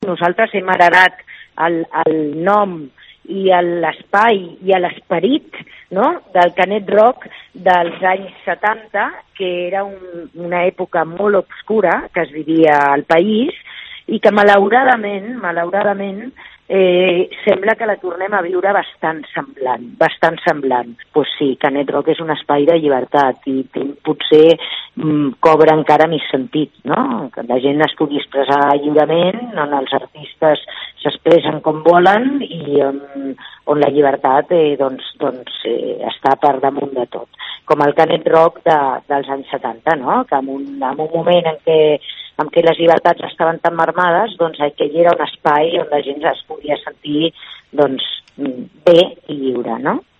Nosaltres hem heredat el nom i l'espai i l'esperit, no?, del Canet Rock dels anys 70, que era una època molt obscura que es vivia al país i que malauradament sembla que la tornem a viure bastant semblant. Pues sí, Canet Rock és un espai de llibertat i potser cobra encara més sentit, no? Que la gent es pugui expressar lliurement, on els artistes s'expressen com volen i on la llibertat està per damunt de tot. Com el Canet Rock dels anys 70, no? Que en un moment en què les llibertats estaven tan marmades, doncs aquell era un espai on la gent es podia sentir bé i lliure, no?